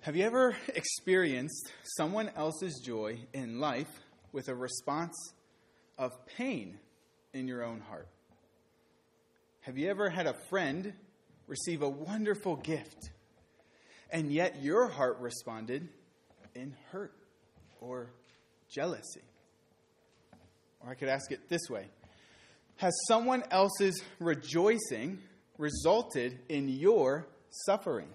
Have you ever experienced someone else's joy in life with a response of pain in your own heart? Have you ever had a friend receive a wonderful gift, and yet your heart responded in hurt or jealousy? Or I could ask it this way. Has someone else's rejoicing resulted in your suffering?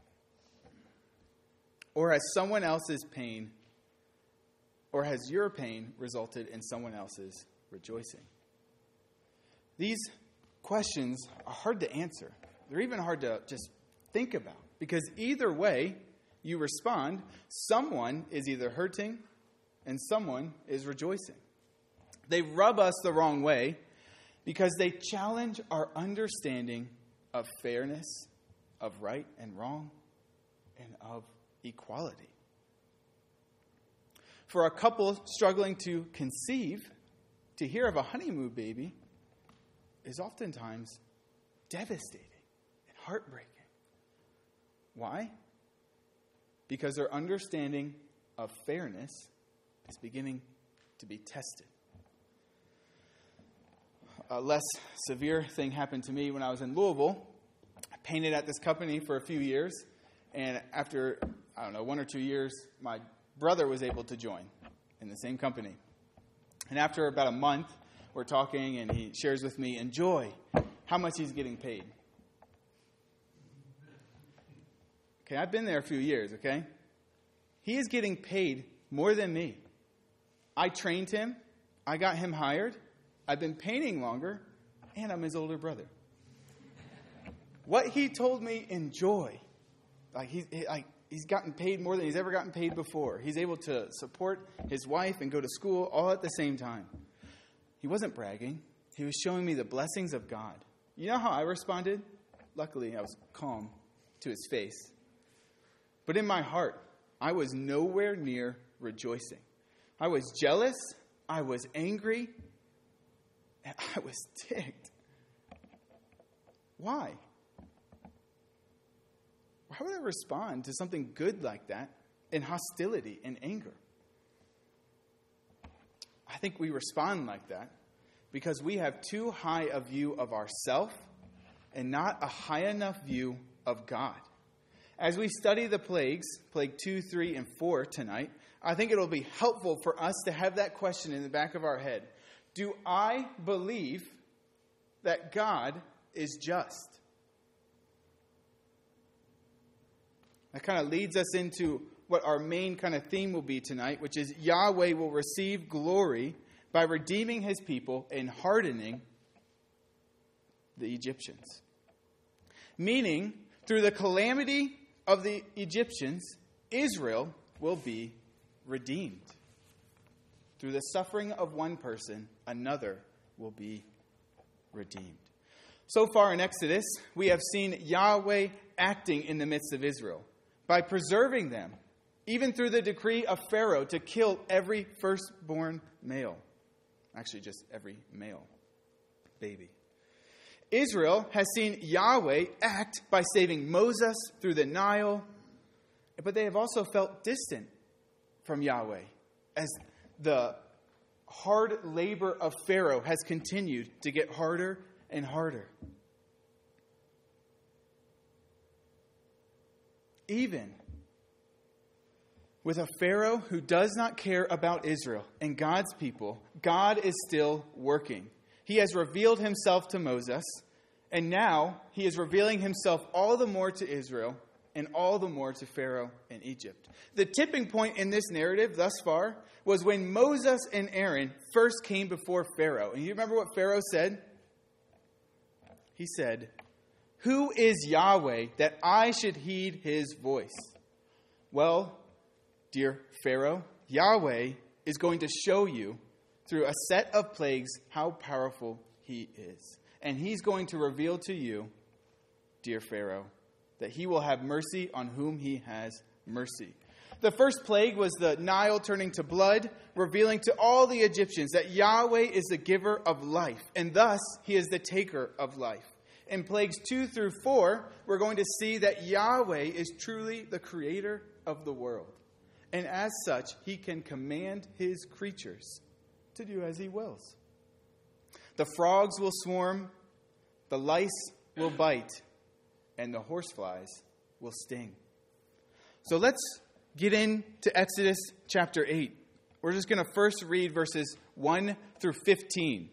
Or has someone else's pain, or has your pain resulted in someone else's rejoicing? These questions are hard to answer. They're even hard to just think about, because either way you respond, someone is either hurting and someone is rejoicing. They rub us the wrong way because they challenge our understanding of fairness, of right and wrong, and of equality. For a couple struggling to conceive, to hear of a honeymoon baby is oftentimes devastating and heartbreaking. Why? Because their understanding of fairness is beginning to be tested. A less severe thing happened to me when I was in Louisville. I painted at this company for a few years, and after 1 or 2 years, my brother was able to join in the same company. And after about a month, we're talking, and he shares with me, "Enjoy," how much he's getting paid. Okay, I've been there a few years, okay? He is getting paid more than me. I trained him. I got him hired. I've been painting longer, and I'm his older brother. What he told me, "Enjoy," he's gotten paid more than he's ever gotten paid before. He's able to support his wife and go to school all at the same time. He wasn't bragging. He was showing me the blessings of God. You know how I responded? Luckily, I was calm to his face. But in my heart, I was nowhere near rejoicing. I was jealous. I was angry. And I was ticked. Why? Why would I respond to something good like that in hostility and anger? I think we respond like that because we have too high a view of ourselves and not a high enough view of God. As we study the plagues, plague 2, 3, and 4 tonight, I think it'll be helpful for us to have that question in the back of our head. Do I believe that God is just? That kind of leads us into what our main kind of theme will be tonight, which is Yahweh will receive glory by redeeming his people and hardening the Egyptians. Meaning, through the calamity of the Egyptians, Israel will be redeemed. Through the suffering of one person, another will be redeemed. So far in Exodus, we have seen Yahweh acting in the midst of Israel by preserving them, even through the decree of Pharaoh to kill every firstborn male. Actually, just every male baby. Israel has seen Yahweh act by saving Moses through the Nile, but they have also felt distant from Yahweh as the hard labor of Pharaoh has continued to get harder and harder. Even with a Pharaoh who does not care about Israel and God's people, God is still working. He has revealed himself to Moses, and now he is revealing himself all the more to Israel and all the more to Pharaoh and Egypt. The tipping point in this narrative thus far was when Moses and Aaron first came before Pharaoh. And you remember what Pharaoh said? He said, "Who is Yahweh that I should heed his voice?" Well, dear Pharaoh, Yahweh is going to show you through a set of plagues how powerful he is. And he's going to reveal to you, dear Pharaoh, that he will have mercy on whom he has mercy. The first plague was the Nile turning to blood, revealing to all the Egyptians that Yahweh is the giver of life, and thus he is the taker of life. In plagues 2 through 4, we're going to see that Yahweh is truly the creator of the world. And as such, he can command his creatures to do as he wills. The frogs will swarm, the lice will bite, and the horseflies will sting. So let's get into Exodus chapter 8. We're just going to first read verses 1 through 15.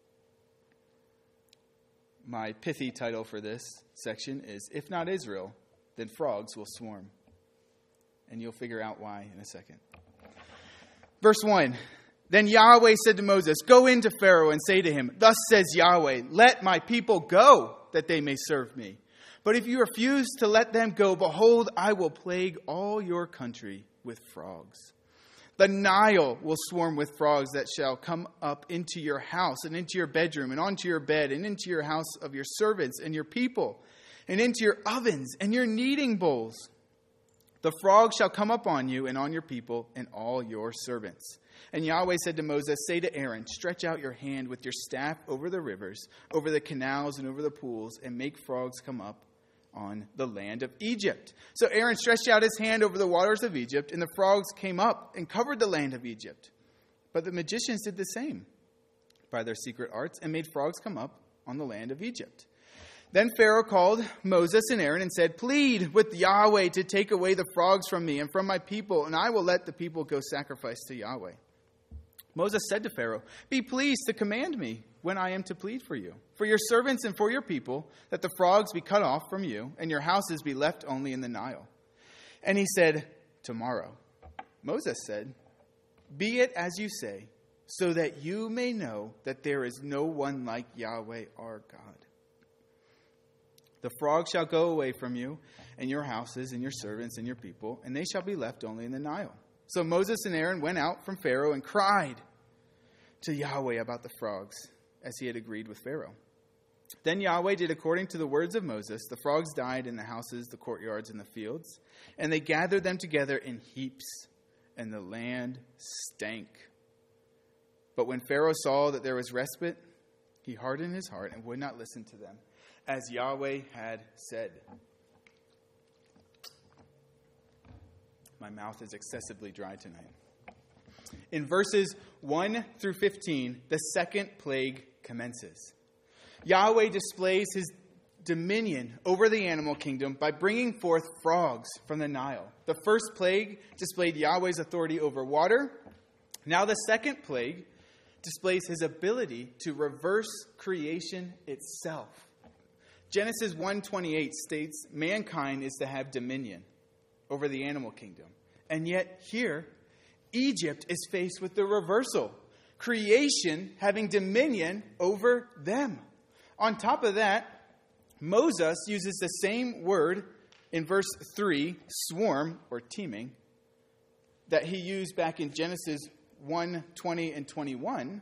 My pithy title for this section is, If Not Israel, Then Frogs Will Swarm. And you'll figure out why in a second. Verse 1. Then Yahweh said to Moses, Go into Pharaoh and say to him, Thus says Yahweh, Let my people go, that they may serve me. But if you refuse to let them go, behold, I will plague all your country with frogs. The Nile will swarm with frogs that shall come up into your house and into your bedroom and onto your bed and into your house of your servants and your people and into your ovens and your kneading bowls. The frogs shall come up on you and on your people and all your servants. And Yahweh said to Moses, Say to Aaron, Stretch out your hand with your staff over the rivers, over the canals and over the pools, and make frogs come up on the land of Egypt. So Aaron stretched out his hand over the waters of Egypt, and the frogs came up and covered the land of Egypt. But the magicians did the same by their secret arts and made frogs come up on the land of Egypt. Then Pharaoh called Moses and Aaron and said, Plead with Yahweh to take away the frogs from me and from my people, and I will let the people go sacrifice to Yahweh. Moses said to Pharaoh, Be pleased to command me when I am to plead for you, for your servants and for your people, that the frogs be cut off from you, and your houses be left only in the Nile. And he said, Tomorrow. Moses said, Be it as you say, so that you may know that there is no one like Yahweh our God. The frogs shall go away from you, and your houses, and your servants, and your people, and they shall be left only in the Nile. So Moses and Aaron went out from Pharaoh and cried to Yahweh about the frogs, as he had agreed with Pharaoh. Then Yahweh did according to the words of Moses. The frogs died in the houses, the courtyards, and the fields, and they gathered them together in heaps, and the land stank. But when Pharaoh saw that there was respite, he hardened his heart and would not listen to them, as Yahweh had said. My mouth is excessively dry tonight. In verses 1 through 15, the second plague commences. Yahweh displays his dominion over the animal kingdom by bringing forth frogs from the Nile. The first plague displayed Yahweh's authority over water. Now the second plague displays his ability to reverse creation itself. Genesis 1:28 states mankind is to have dominion over the animal kingdom. And yet here, Egypt is faced with the reversal. Creation having dominion over them. On top of that, Moses uses the same word in verse 3, swarm or teeming, that he used back in Genesis 1:20 and 21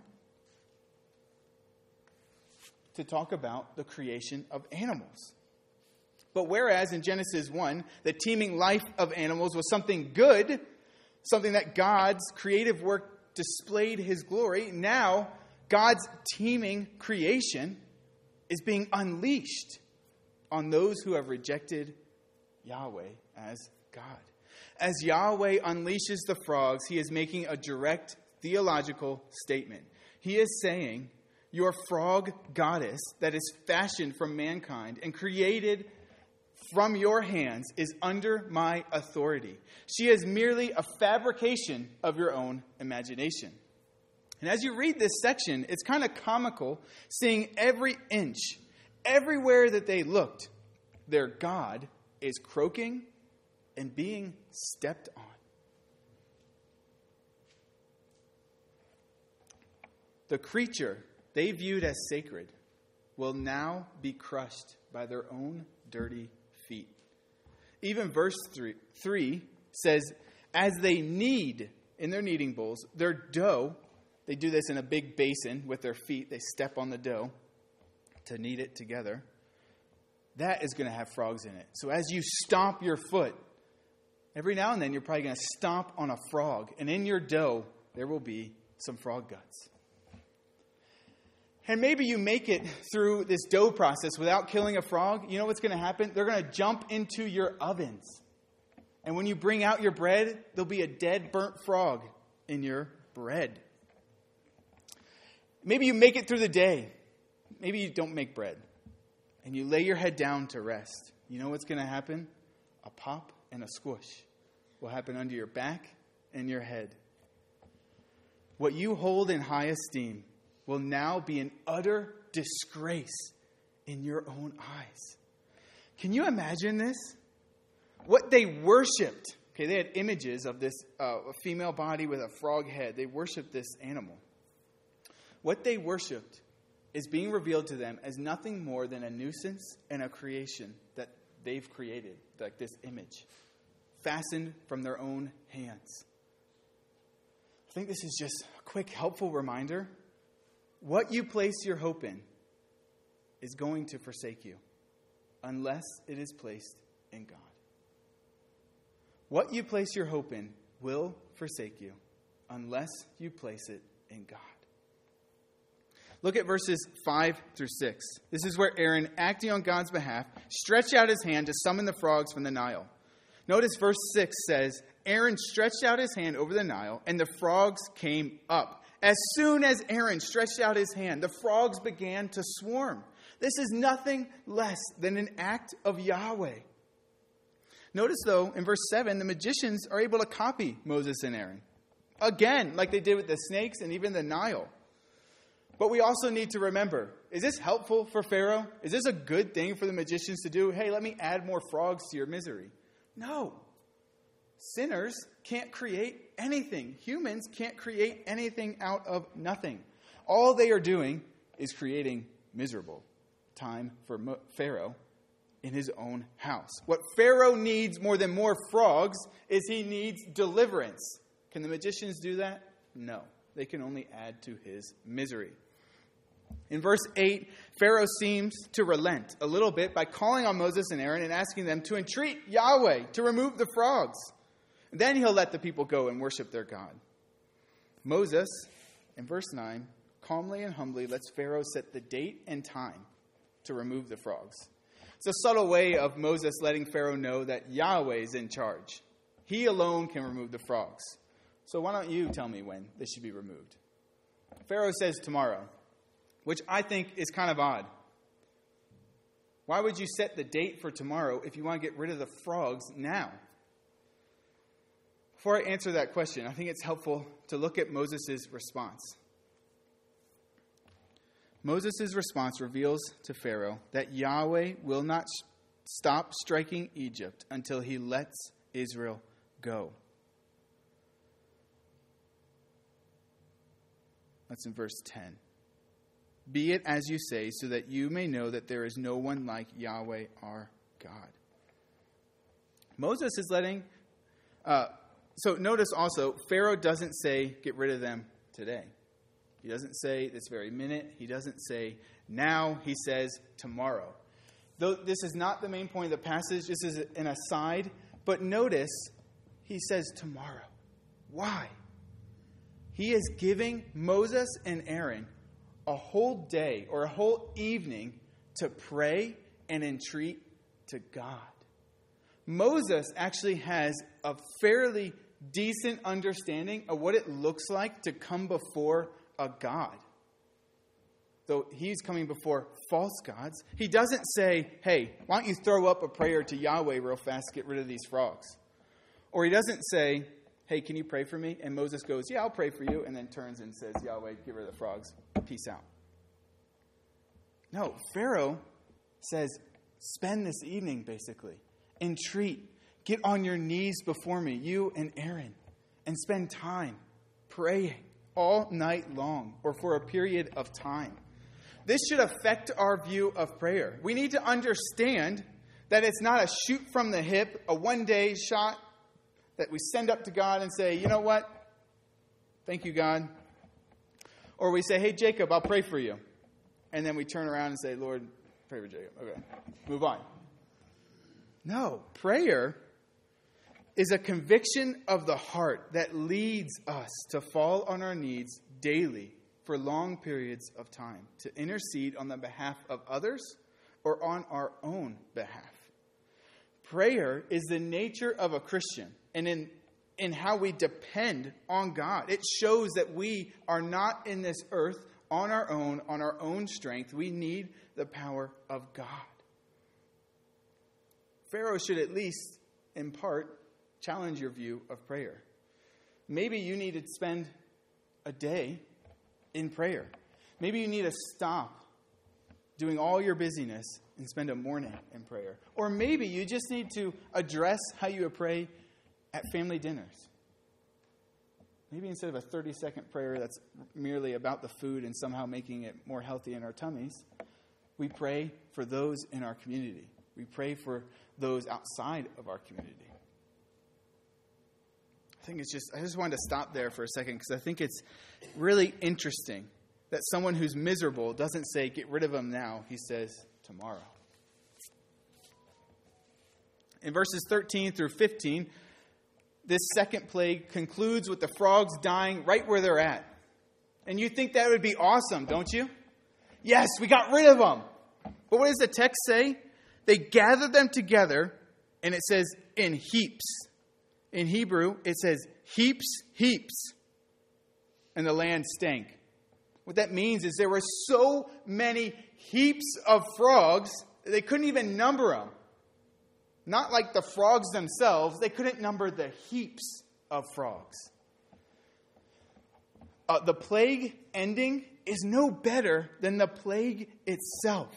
to talk about the creation of animals. But whereas in Genesis 1, the teeming life of animals was something good, something that God's creative work displayed his glory, now God's teeming creation is being unleashed on those who have rejected Yahweh as God. As Yahweh unleashes the frogs, he is making a direct theological statement. He is saying, your frog goddess that is fashioned from mankind and created from your hands is under my authority. She is merely a fabrication of your own imagination. And as you read this section, it's kind of comical seeing every inch, everywhere that they looked, their God is croaking and being stepped on. The creature they viewed as sacred will now be crushed by their own dirty feet. Even verse 3 says, as they knead in their kneading bowls, their dough, they do this in a big basin with their feet. They step on the dough to knead it together. That is going to have frogs in it. So as you stomp your foot, every now and then you're probably going to stomp on a frog. And in your dough, there will be some frog guts. And maybe you make it through this dough process without killing a frog. You know what's going to happen? They're going to jump into your ovens. And when you bring out your bread, there'll be a dead, burnt frog in your bread. Maybe you make it through the day. Maybe you don't make bread. And you lay your head down to rest. You know what's going to happen? A pop and a squish will happen under your back and your head. What you hold in high esteem will now be an utter disgrace in your own eyes. Can you imagine this? What they worshipped. Okay, they had images of this a female body with a frog head. They worshipped this animal. What they worshipped is being revealed to them as nothing more than a nuisance and a creation that they've created, like this image, fastened from their own hands. I think this is just a quick, helpful reminder. What you place your hope in is going to forsake you unless it is placed in God. What you place your hope in will forsake you unless you place it in God. Look at verses 5 through 6. This is where Aaron, acting on God's behalf, stretched out his hand to summon the frogs from the Nile. Notice verse 6 says, Aaron stretched out his hand over the Nile, and the frogs came up. As soon as Aaron stretched out his hand, the frogs began to swarm. This is nothing less than an act of Yahweh. Notice, though, in verse 7, the magicians are able to copy Moses and Aaron. Again, like they did with the snakes and even the Nile. But we also need to remember, is this helpful for Pharaoh? Is this a good thing for the magicians to do? Hey, let me add more frogs to your misery. No. Sinners can't create anything. Humans can't create anything out of nothing. All they are doing is creating miserable time for Pharaoh in his own house. What Pharaoh needs more than more frogs is he needs deliverance. Can the magicians do that? No. They can only add to his misery. In verse 8, Pharaoh seems to relent a little bit by calling on Moses and Aaron and asking them to entreat Yahweh to remove the frogs. Then he'll let the people go and worship their God. Moses, in verse 9, calmly and humbly lets Pharaoh set the date and time to remove the frogs. It's a subtle way of Moses letting Pharaoh know that Yahweh is in charge. He alone can remove the frogs. So why don't you tell me when this should be removed? Pharaoh says tomorrow, which I think is kind of odd. Why would you set the date for tomorrow if you want to get rid of the frogs now? Before I answer that question, I think it's helpful to look at Moses' response. Moses' response reveals to Pharaoh that Yahweh will not stop striking Egypt until he lets Israel go. That's in verse 10. Be it as you say, so that you may know that there is no one like Yahweh our God. Moses is letting... So notice also, Pharaoh doesn't say, get rid of them today. He doesn't say this very minute. He doesn't say now. He says tomorrow. Though this is not the main point of the passage, this is an aside. But notice, he says tomorrow. Why? He is giving Moses and Aaron a whole day or a whole evening to pray and entreat to God. Moses actually has a fairly decent understanding of what it looks like to come before a God. Though he's coming before false gods, he doesn't say, hey, why don't you throw up a prayer to Yahweh real fast to get rid of these frogs? Or he doesn't say, hey, can you pray for me? And Moses goes, yeah, I'll pray for you. And then turns and says, Yahweh, get rid of the frogs. Peace out. No, Pharaoh says, spend this evening, basically. Entreat. Get on your knees before me, you and Aaron, and spend time praying all night long or for a period of time. This should affect our view of prayer. We need to understand that it's not a shoot from the hip, a one-day shot that we send up to God and say, you know what? Thank you, God. Or we say, hey, Jacob, I'll pray for you. And then we turn around and say, Lord, pray for Jacob. Okay, move on. No, prayer is a conviction of the heart that leads us to fall on our knees daily for long periods of time to intercede on the behalf of others or on our own behalf. Prayer is the nature of a Christian, and in how we depend on God. It shows that we are not in this earth on our own strength. We need the power of God. Pharaoh should at least, in part, challenge your view of prayer. Maybe you need to spend a day in prayer. Maybe you need to stop doing all your busyness and spend a morning in prayer. Or maybe you just need to address how you pray at family dinners. Maybe instead of a 30-second prayer that's merely about the food and somehow making it more healthy in our tummies, we pray for those in our community. We pray for those outside of our community. I just wanted to stop there for a second because I think it's really interesting that someone who's miserable doesn't say, get rid of them now. He says, tomorrow. In verses 13 through 15, this second plague concludes with the frogs dying right where they're at. And you think that would be awesome, don't you? Yes, we got rid of them. But what does the text say? They gathered them together, and it says in heaps. In Hebrew, it says heaps, heaps. And the land stank. What that means is there were so many heaps of frogs, they couldn't even number them. Not like the frogs themselves. They couldn't number the heaps of frogs. The plague ending is no better than the plague itself.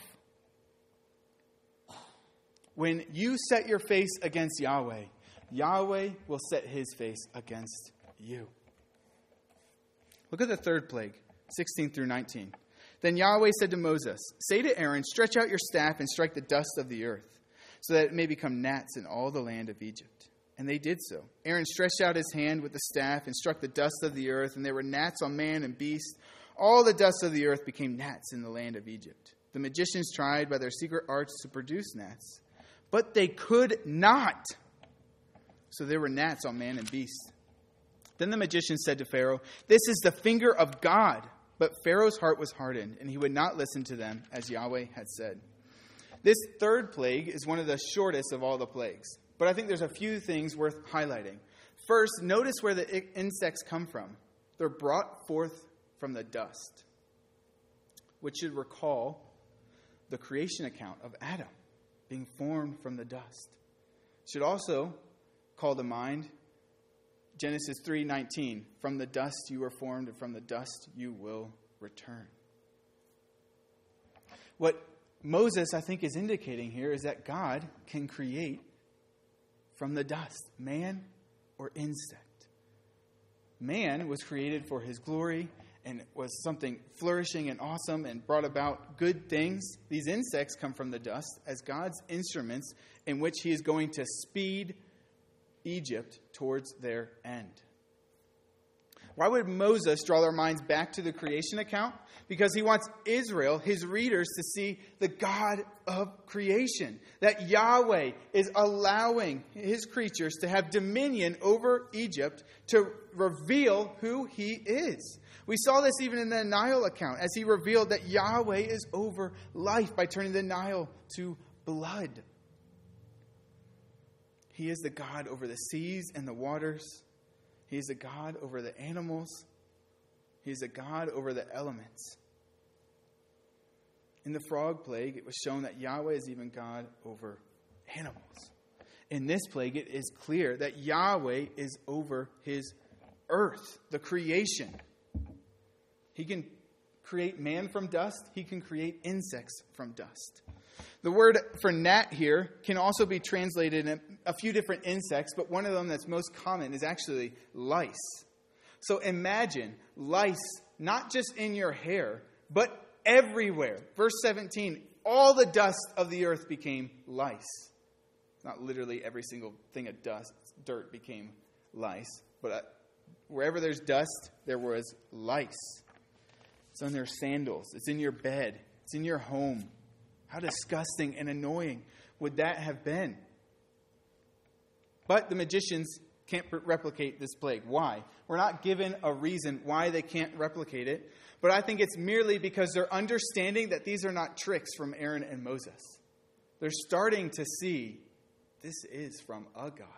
When you set your face against Yahweh, Yahweh will set his face against you. Look at the third plague, 16 through 19. Then Yahweh said to Moses, say to Aaron, stretch out your staff and strike the dust of the earth, so that it may become gnats in all the land of Egypt. And they did so. Aaron stretched out his hand with the staff and struck the dust of the earth, and there were gnats on man and beast. All the dust of the earth became gnats in the land of Egypt. The magicians tried by their secret arts to produce gnats, but they could not. So there were gnats on man and beast. Then the magicians said to Pharaoh, this is the finger of God. But Pharaoh's heart was hardened, and he would not listen to them, as Yahweh had said. This third plague is one of the shortest of all the plagues. But I think there's a few things worth highlighting. First, notice where the insects come from. They're brought forth from the dust, which should recall the creation account of Adam being formed from the dust. It should also call to mind Genesis 3:19, from the dust you were formed, and from the dust you will return. What Moses, I think, is indicating here is that God can create from the dust, man or insect. Man was created for his glory and was something flourishing and awesome and brought about good things. These insects come from the dust as God's instruments in which he is going to speed Egypt towards their end. Why would Moses draw their minds back to the creation account? Because he wants Israel, his readers, to see the God of creation. That Yahweh is allowing his creatures to have dominion over Egypt to reveal who he is. We saw this even in the Nile account as he revealed that Yahweh is over life by turning the Nile to blood. He is the God over the seas and the waters. He is the God over the animals. He is the God over the elements. In the frog plague, it was shown that Yahweh is even God over animals. In this plague, it is clear that Yahweh is over his earth, the creation. He can create man from dust. He can create insects from dust. The word for gnat here can also be translated in a few different insects, but one of them that's most common is actually lice. So imagine lice not just in your hair, but everywhere. Verse 17, all the dust of the earth became lice. Not literally every single thing of dirt became lice, but wherever there's dust, there was lice. It's on their sandals. It's in your bed. It's in your home. How disgusting and annoying would that have been? But the magicians can't replicate this plague. Why? We're not given a reason why they can't replicate it, but I think it's merely because they're understanding that these are not tricks from Aaron and Moses. They're starting to see this is from a God.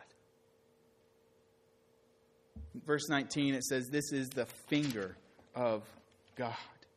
Verse 19, it says, this is the finger of God.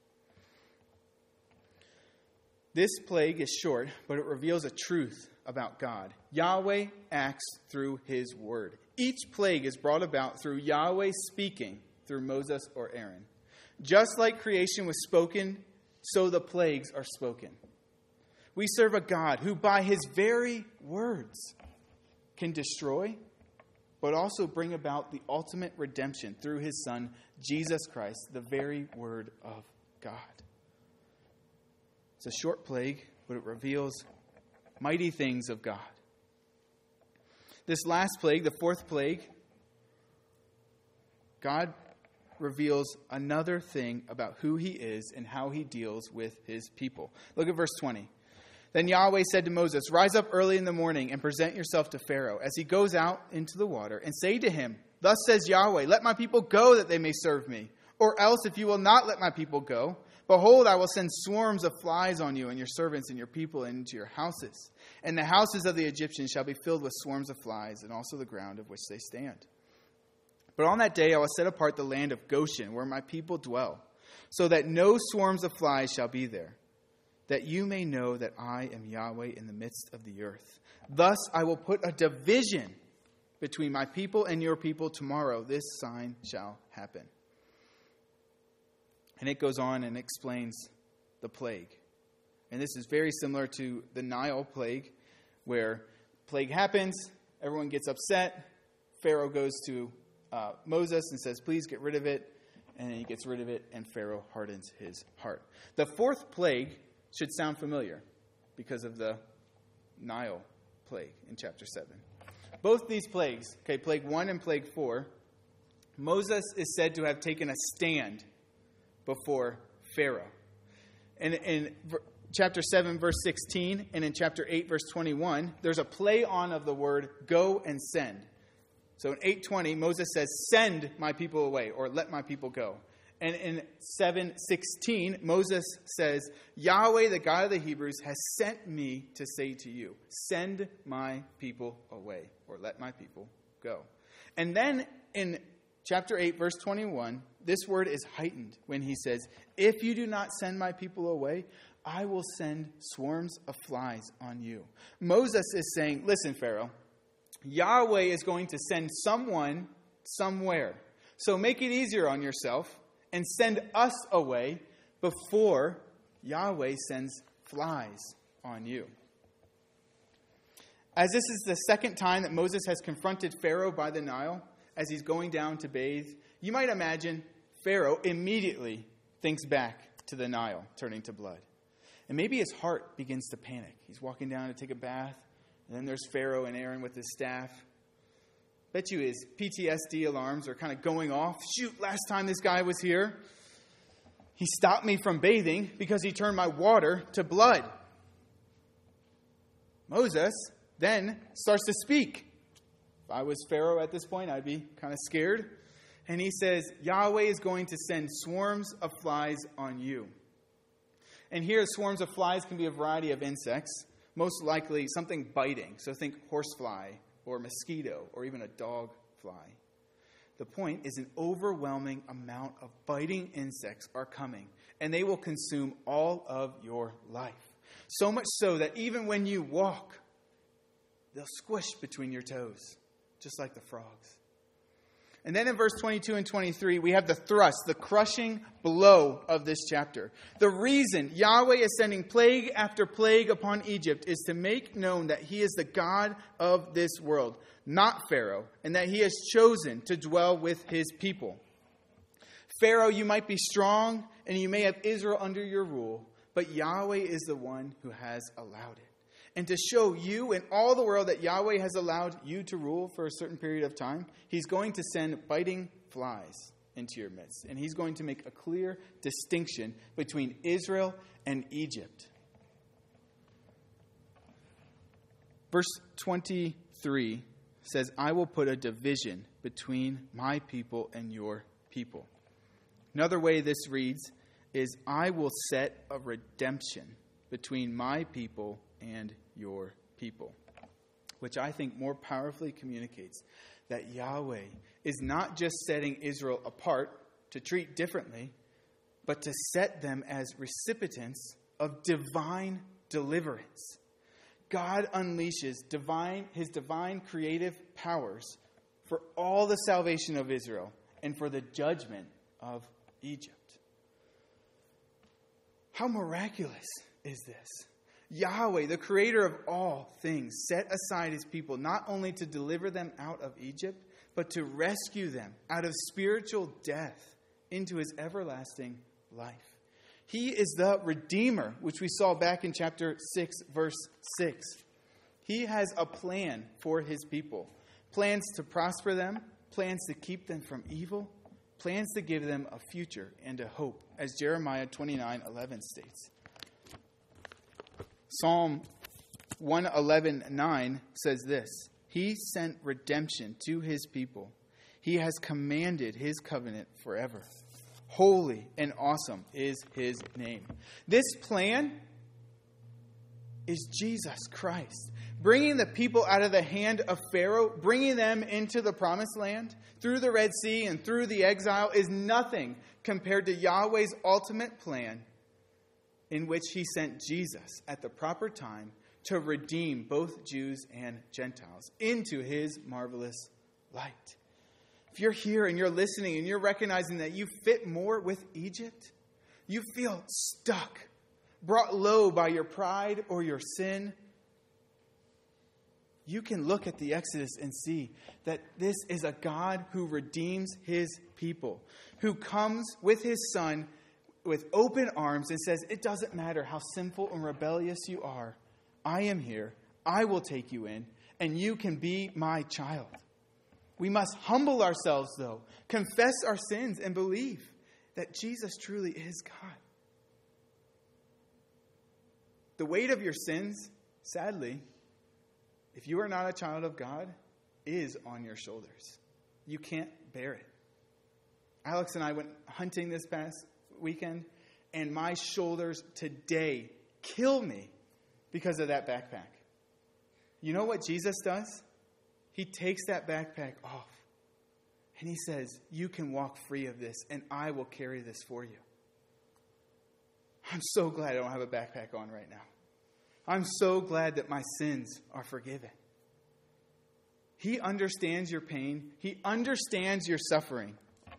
This plague is short, but it reveals a truth about God. Yahweh acts through his word. Each plague is brought about through Yahweh speaking through Moses or Aaron. Just like creation was spoken, so the plagues are spoken. We serve a God who by his very words can destroy, but also bring about the ultimate redemption through his Son, Jesus Christ, the very word of God. It's a short plague, but it reveals mighty things of God. This last plague, the fourth plague, God reveals another thing about who he is and how he deals with his people. Look at verse 20. Then Yahweh said to Moses, rise up early in the morning and present yourself to Pharaoh as he goes out into the water, and say to him, thus says Yahweh, let my people go that they may serve me. Or else, if you will not let my people go, behold, I will send swarms of flies on you and your servants and your people into your houses. And the houses of the Egyptians shall be filled with swarms of flies, and also the ground of which they stand. But on that day I will set apart the land of Goshen, where my people dwell, so that no swarms of flies shall be there, that you may know that I am Yahweh in the midst of the earth. Thus I will put a division between my people and your people tomorrow. This sign shall happen. And it goes on and explains the plague. And this is very similar to the Nile plague, where plague happens, everyone gets upset, Pharaoh goes to Moses and says, please get rid of it. And then he gets rid of it, and Pharaoh hardens his heart. The fourth plague should sound familiar because of the Nile plague in chapter 7. Both these plagues, plague 1 and plague 4, Moses is said to have taken a stand before Pharaoh. And in chapter 7, verse 16, and in chapter 8, verse 21, there's a play on of the word go and send. So in 8:20, Moses says, send my people away, or let my people go. And in 7:16, Moses says, Yahweh, the God of the Hebrews, has sent me to say to you, send my people away, or let my people go. And then in chapter 8, verse 21, this word is heightened when he says, if you do not send my people away, I will send swarms of flies on you. Moses is saying, listen, Pharaoh, Yahweh is going to send someone somewhere. So make it easier on yourself and send us away before Yahweh sends flies on you. As this is the second time that Moses has confronted Pharaoh by the Nile as he's going down to bathe, you might imagine Pharaoh immediately thinks back to the Nile turning to blood. And maybe his heart begins to panic. He's walking down to take a bath, and then there's Pharaoh and Aaron with his staff. Bet you his PTSD alarms are kind of going off. Shoot, last time this guy was here, he stopped me from bathing because he turned my water to blood. Moses then starts to speak. If I was Pharaoh at this point, I'd be kind of scared. And he says, Yahweh is going to send swarms of flies on you. And here, swarms of flies can be a variety of insects, most likely something biting. So think horsefly or mosquito or even a dog fly. The point is an overwhelming amount of biting insects are coming, and they will consume all of your life. So much so that even when you walk, they'll squish between your toes, just like the frogs. And then in verse 22 and 23, we have the thrust, the crushing blow of this chapter. The reason Yahweh is sending plague after plague upon Egypt is to make known that he is the God of this world, not Pharaoh, and that he has chosen to dwell with his people. Pharaoh, you might be strong, and you may have Israel under your rule, but Yahweh is the one who has allowed it. And to show you and all the world that Yahweh has allowed you to rule for a certain period of time, he's going to send biting flies into your midst. And he's going to make a clear distinction between Israel and Egypt. Verse 23 says, I will put a division between my people and your people. Another way this reads is, I will set a redemption between my people and your people, which I think more powerfully communicates that Yahweh is not just setting Israel apart to treat differently, but to set them as recipients of divine deliverance. God unleashes his divine creative powers for all the salvation of Israel and for the judgment of Egypt. How miraculous is this? Yahweh, the creator of all things, set aside his people not only to deliver them out of Egypt, but to rescue them out of spiritual death into his everlasting life. He is the Redeemer, which we saw back in chapter 6, verse 6. He has a plan for his people. Plans to prosper them, plans to keep them from evil, plans to give them a future and a hope, as Jeremiah 29:11 states. Psalm 111:9 says this, He sent redemption to his people. He has commanded his covenant forever. Holy and awesome is his name. This plan is Jesus Christ, bringing the people out of the hand of Pharaoh, bringing them into the promised land through the Red Sea and through the exile is nothing compared to Yahweh's ultimate plan, in which he sent Jesus at the proper time to redeem both Jews and Gentiles into his marvelous light. If you're here and you're listening and you're recognizing that you fit more with Egypt, you feel stuck, brought low by your pride or your sin, you can look at the Exodus and see that this is a God who redeems his people, who comes with his Son with open arms and says, it doesn't matter how sinful and rebellious you are, I am here, I will take you in, and you can be my child. We must humble ourselves, though, confess our sins, and believe that Jesus truly is God. The weight of your sins, sadly, if you are not a child of God, is on your shoulders. You can't bear it. Alex and I went hunting this past weekend, and my shoulders today kill me because of that backpack. You know what Jesus does? He takes that backpack off, and he says, you can walk free of this, and I will carry this for you. I'm so glad I don't have a backpack on right now. I'm so glad that my sins are forgiven. He understands your pain. He understands your suffering.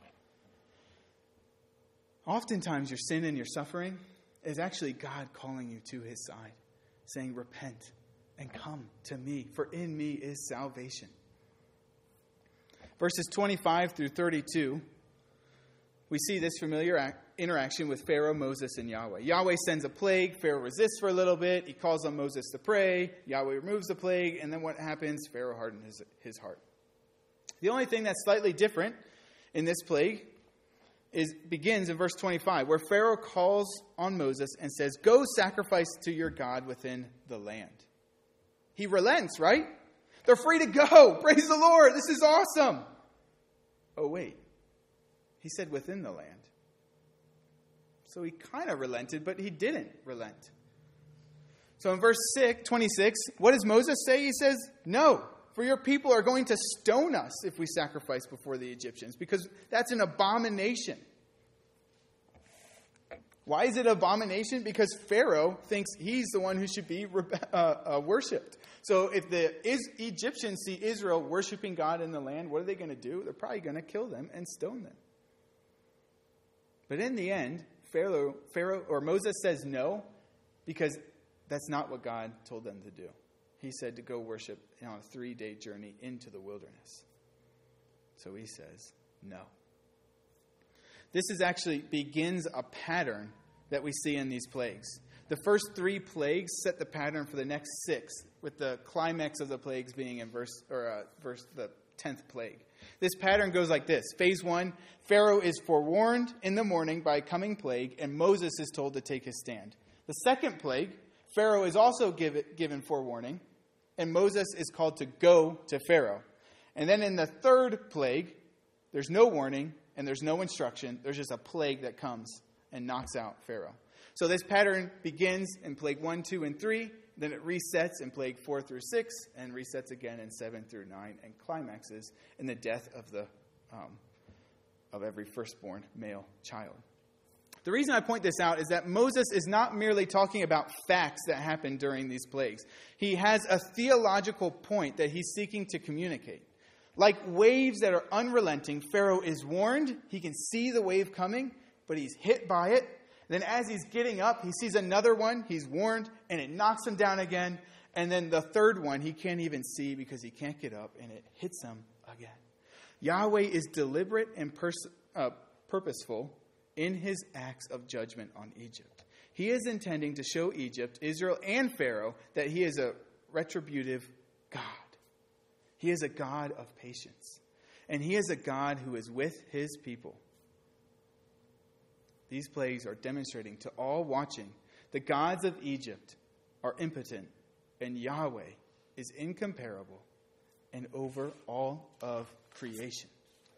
Oftentimes, your sin and your suffering is actually God calling you to his side, saying, repent and come to me, for in me is salvation. Verses 25 through 32, we see this familiar interaction with Pharaoh, Moses, and Yahweh. Yahweh sends a plague. Pharaoh resists for a little bit. He calls on Moses to pray. Yahweh removes the plague. And then what happens? Pharaoh hardens his heart. The only thing that's slightly different in this plague begins in verse 25, where Pharaoh calls on Moses and says, go sacrifice to your God within the land. He relents, right? They're free to go. Praise the Lord. This is awesome. Oh, wait. He said within the land. So he kind of relented, but he didn't relent. So in verse 26, what does Moses say? He says, no, for your people are going to stone us if we sacrifice before the Egyptians, because that's an abomination. Why is it an abomination? Because Pharaoh thinks he's the one who should be worshipped. So if the Egyptians see Israel worshiping God in the land, what are they going to do? They're probably going to kill them and stone them. But in the end, Pharaoh or Moses says no, because that's not what God told them to do. He said to go worship on a 3-day journey into the wilderness. So he says no. This actually begins a pattern that we see in these plagues. The first 3 plagues set the pattern for the next 6, with the climax of the plagues being in the 10th plague. This pattern goes like this. Phase 1, Pharaoh is forewarned in the morning by a coming plague, and Moses is told to take his stand. The second plague, Pharaoh is also given forewarning, and Moses is called to go to Pharaoh. And then in the third plague, there's no warning and there's no instruction. There's just a plague that comes and knocks out Pharaoh. So this pattern begins in plague 1, 2, and 3. Then it resets in plague 4 through 6 and resets again in 7 through 9 and climaxes in the death of every firstborn male child. The reason I point this out is that Moses is not merely talking about facts that happened during these plagues. He has a theological point that he's seeking to communicate. Like waves that are unrelenting, Pharaoh is warned. He can see the wave coming, but he's hit by it. Then as he's getting up, he sees another one. He's warned, and it knocks him down again. And then the third one, he can't even see because he can't get up, and it hits him again. Yahweh is deliberate and purposeful in his acts of judgment on Egypt. He is intending to show Egypt, Israel, and Pharaoh that he is a retributive God. He is a God of patience. And he is a God who is with his people. These plagues are demonstrating to all watching the gods of Egypt are impotent and Yahweh is incomparable and over all of creation.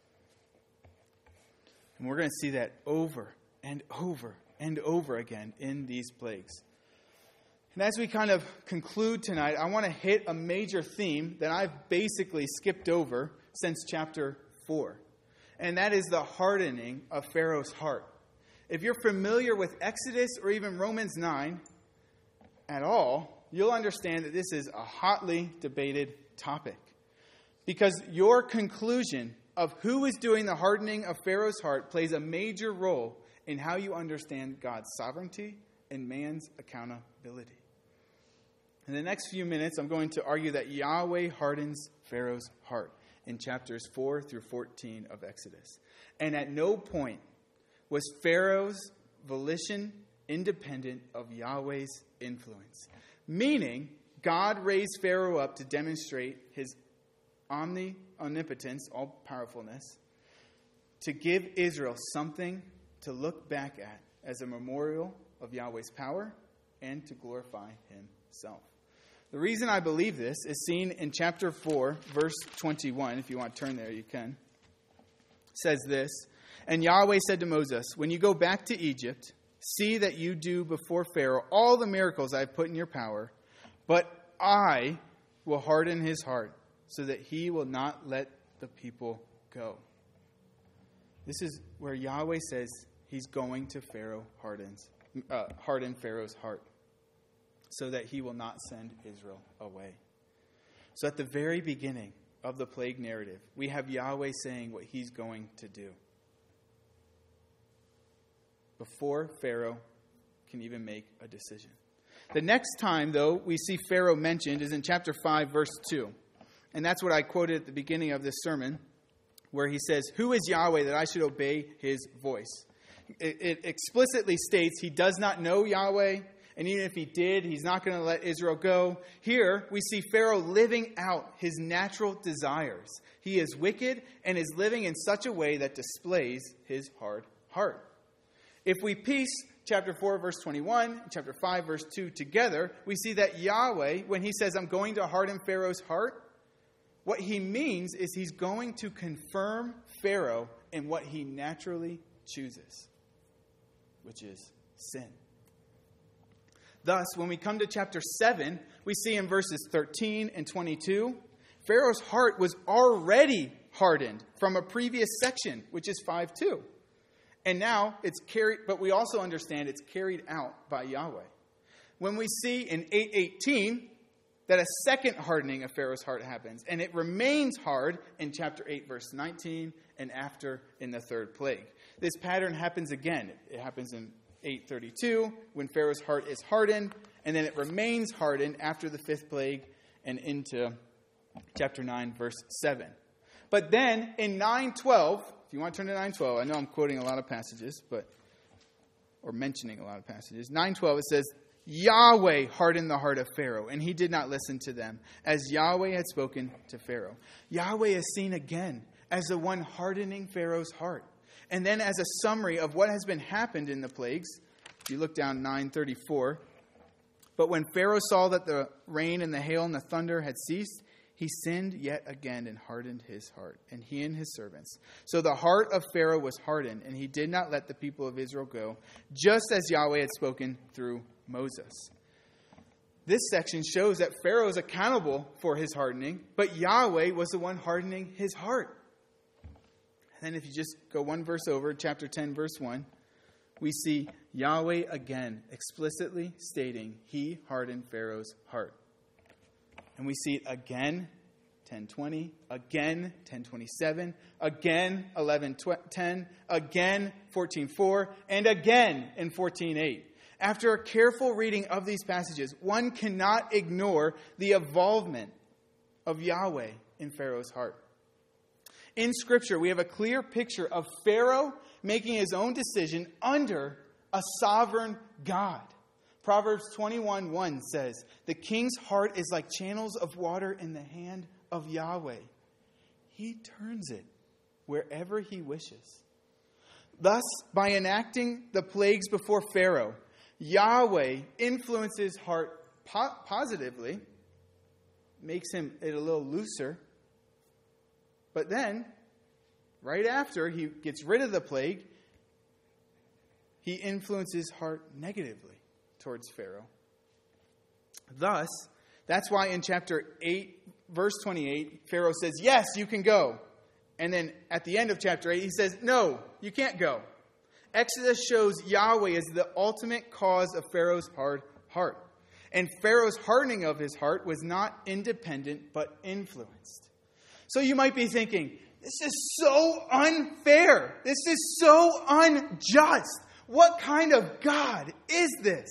And we're going to see that over and over and over again in these plagues. And as we kind of conclude tonight, I want to hit a major theme that I've basically skipped over since chapter 4. And that is the hardening of Pharaoh's heart. If you're familiar with Exodus or even Romans 9 at all, you'll understand that this is a hotly debated topic. Because your conclusion of who is doing the hardening of Pharaoh's heart plays a major role in how you understand God's sovereignty and man's accountability. In the next few minutes, I'm going to argue that Yahweh hardens Pharaoh's heart in chapters 4 through 14 of Exodus. And at no point was Pharaoh's volition independent of Yahweh's influence. Meaning, God raised Pharaoh up to demonstrate his omnipotence, all-powerfulness, to give Israel something to look back at as a memorial of Yahweh's power and to glorify himself. The reason I believe this is seen in chapter 4, verse 21. If you want to turn there, you can. It says this, "And Yahweh said to Moses, when you go back to Egypt, see that you do before Pharaoh all the miracles I have put in your power, but I will harden his heart so that he will not let the people go." This is where Yahweh says he's going to harden Pharaoh's heart so that he will not send Israel away. So at the very beginning of the plague narrative, we have Yahweh saying what he's going to do before Pharaoh can even make a decision. The next time, though, we see Pharaoh mentioned is in chapter 5, verse 2. And that's what I quoted at the beginning of this sermon, where he says, "Who is Yahweh that I should obey his voice?" It explicitly states he does not know Yahweh, and even if he did, he's not going to let Israel go. Here, we see Pharaoh living out his natural desires. He is wicked and is living in such a way that displays his hard heart. If we piece chapter 4, verse 21, and chapter 5, verse 2 together, we see that Yahweh, when he says, "I'm going to harden Pharaoh's heart," what he means is he's going to confirm Pharaoh in what he naturally chooses, which is sin. Thus, when we come to chapter 7, we see in verses 13 and 22, Pharaoh's heart was already hardened from a previous section, which is 5:2. And now it's carried, but we also understand it's carried out by Yahweh. When we see in 8:18 that a second hardening of Pharaoh's heart happens, and it remains hard in chapter 8, verse 19, and after in the third plague. This pattern happens again. It happens in 8:32 when Pharaoh's heart is hardened, and then it remains hardened after the fifth plague and into chapter 9, verse 7. But then in 9:12, if you want to turn to 9:12, I know I'm quoting a lot of passages, or mentioning a lot of passages. 9:12, it says, "Yahweh hardened the heart of Pharaoh, and he did not listen to them, as Yahweh had spoken to Pharaoh." Yahweh is seen again as the one hardening Pharaoh's heart. And then as a summary of what has been happened in the plagues, if you look down 9:34, "But when Pharaoh saw that the rain and the hail and the thunder had ceased, He sinned yet again and hardened his heart, and he and his servants. So the heart of Pharaoh was hardened, and he did not let the people of Israel go, just as Yahweh had spoken through Moses. This section shows that Pharaoh is accountable for his hardening, but Yahweh was the one hardening his heart. And then if you just go one verse over, chapter 10, verse 1, we see Yahweh again explicitly stating he hardened Pharaoh's heart. And we see it again, 10:20, again, 10:27, again, 11:10, again, 14:4, and again in 14:8. After a careful reading of these passages, one cannot ignore the involvement of Yahweh in Pharaoh's heart. In Scripture, we have a clear picture of Pharaoh making his own decision under a sovereign God. Proverbs 21:1 says, "The king's heart is like channels of water in the hand of Yahweh. He turns it wherever he wishes." Thus, by enacting the plagues before Pharaoh, Yahweh influences his heart positively, makes him it a little looser. But then, right after he gets rid of the plague, he influences his heart negatively towards Pharaoh. Thus, that's why in chapter 8, verse 28, Pharaoh says, "Yes, you can go." And then at the end of chapter 8, he says, "No, you can't go." Exodus shows Yahweh as the ultimate cause of Pharaoh's hard heart. And Pharaoh's hardening of his heart was not independent, but influenced. So you might be thinking, this is so unfair. This is so unjust. What kind of God is this?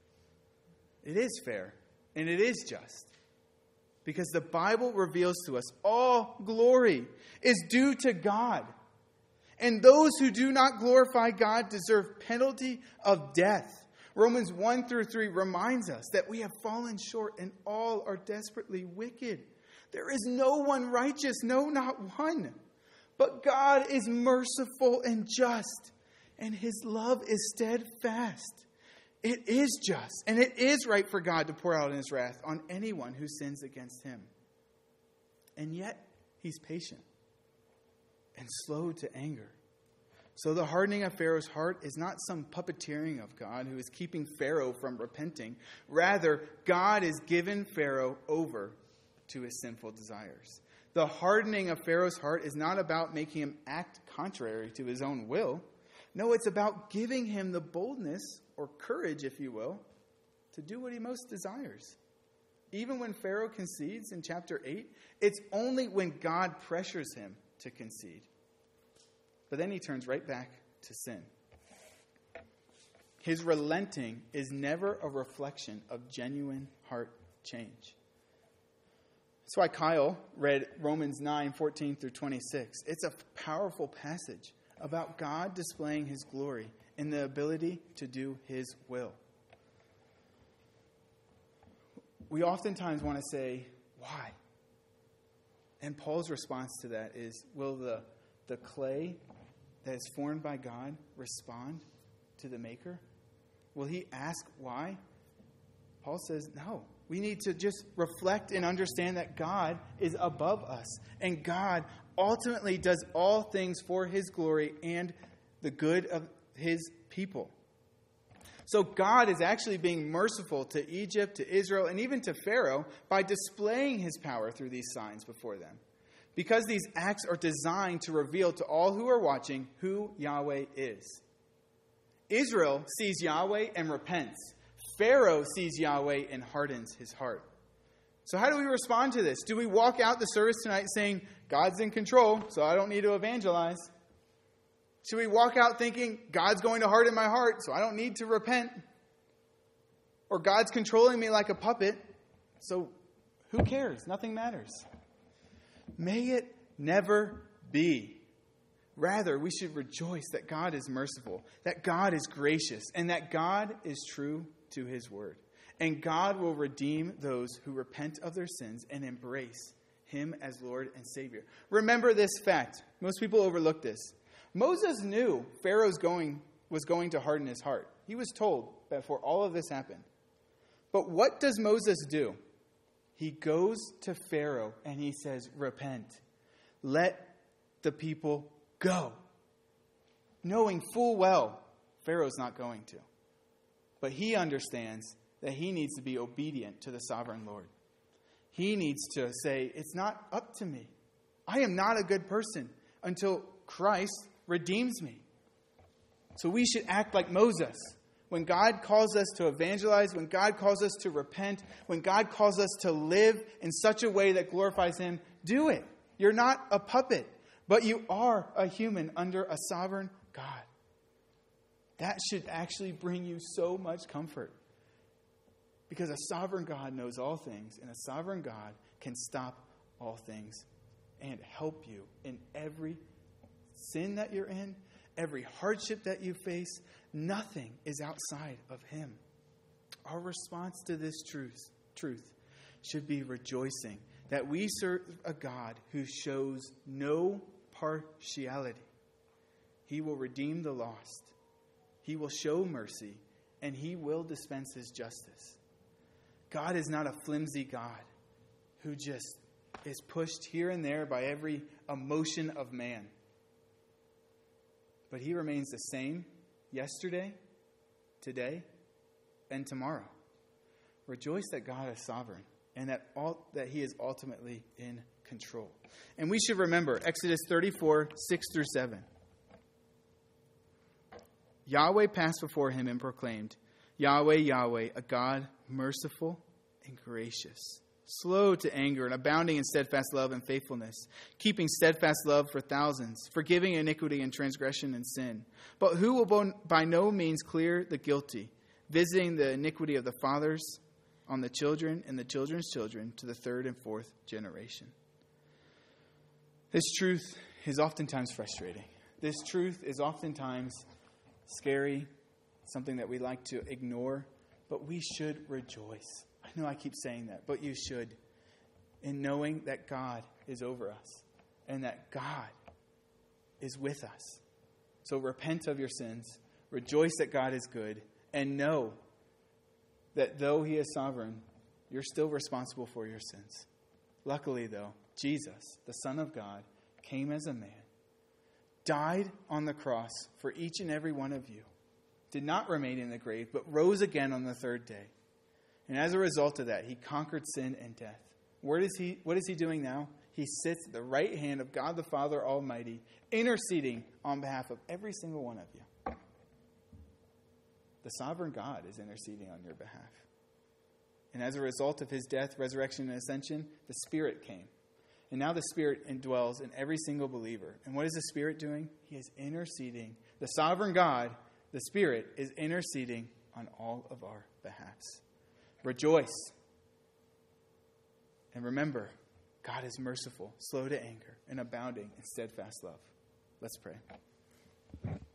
It is fair, and it is just. Because the Bible reveals to us all glory is due to God. And those who do not glorify God deserve penalty of death. Romans 1-3 reminds us that we have fallen short and all are desperately wicked. There is no one righteous, no, not one. But God is merciful and just, and his love is steadfast. It is just, and it is right for God to pour out his wrath on anyone who sins against him. And yet, he's patient and slow to anger. So the hardening of Pharaoh's heart is not some puppeteering of God who is keeping Pharaoh from repenting. Rather, God has given Pharaoh over to his sinful desires. The hardening of Pharaoh's heart is not about making him act contrary to his own will. No, it's about giving him the boldness, or courage, if you will, to do what he most desires. Even when Pharaoh concedes in chapter 8, it's only when God pressures him to concede. But then he turns right back to sin. His relenting is never a reflection of genuine heart change. That's why Kyle read Romans 9:14-26. It's a powerful passage about God displaying his glory in the ability to do his will. We oftentimes want to say, why? And Paul's response to that is, will the clay that is formed by God respond to the maker? Will he ask why? Paul says, no. We need to just reflect and understand that God is above us. And God ultimately does all things for his glory and the good of his people. So God is actually being merciful to Egypt, to Israel, and even to Pharaoh by displaying his power through these signs before them. Because these acts are designed to reveal to all who are watching who Yahweh is. Israel sees Yahweh and repents. Pharaoh sees Yahweh and hardens his heart. So how do we respond to this? Do we walk out the service tonight saying, God's in control, so I don't need to evangelize? Should we walk out thinking, God's going to harden my heart, so I don't need to repent? Or God's controlling me like a puppet, so who cares? Nothing matters. May it never be. Rather, we should rejoice that God is merciful, that God is gracious, and that God is true to his word. And God will redeem those who repent of their sins and embrace him as Lord and Savior. Remember this fact. Most people overlook this. Moses knew Pharaoh was going to harden his heart. He was told before all of this happened. But what does Moses do? He goes to Pharaoh and he says, repent. Let the people go. Knowing full well Pharaoh's not going to. But he understands that he needs to be obedient to the sovereign Lord. He needs to say, it's not up to me. I am not a good person until Christ redeems me. So we should act like Moses. When God calls us to evangelize, when God calls us to repent, when God calls us to live in such a way that glorifies Him, do it. You're not a puppet, but you are a human under a sovereign God. That should actually bring you so much comfort. Because a sovereign God knows all things, and a sovereign God can stop all things and help you in every sin that you're in, every hardship that you face. Nothing is outside of Him. Our response to this truth should be rejoicing that we serve a God who shows no partiality. He will redeem the lost. He will show mercy, and He will dispense His justice. God is not a flimsy God who just is pushed here and there by every emotion of man. But He remains the same yesterday, today, and tomorrow. Rejoice that God is sovereign and that He is ultimately in control. And we should remember Exodus 34, 6 through 7. Yahweh passed before him and proclaimed, Yahweh, Yahweh, a God merciful and gracious, slow to anger and abounding in steadfast love and faithfulness, keeping steadfast love for thousands, forgiving iniquity and transgression and sin, but who will by no means clear the guilty, visiting the iniquity of the fathers on the children and the children's children to the third and fourth generation. This truth is oftentimes frustrating. This truth is oftentimes scary, something that we like to ignore, but we should rejoice. I know I keep saying that, but you should, in knowing that God is over us and that God is with us. So repent of your sins, rejoice that God is good, and know that though He is sovereign, you're still responsible for your sins. Luckily, though, Jesus, the Son of God, came as a man, died on the cross for each and every one of you, did not remain in the grave, but rose again on the third day. And as a result of that, He conquered sin and death. What is he doing now? He sits at the right hand of God the Father Almighty, interceding on behalf of every single one of you. The sovereign God is interceding on your behalf. And as a result of His death, resurrection, and ascension, the Spirit came. And now the Spirit indwells in every single believer. And what is the Spirit doing? He is interceding. The sovereign God, the Spirit, is interceding on all of our behalves. Rejoice. And remember, God is merciful, slow to anger, and abounding in steadfast love. Let's pray.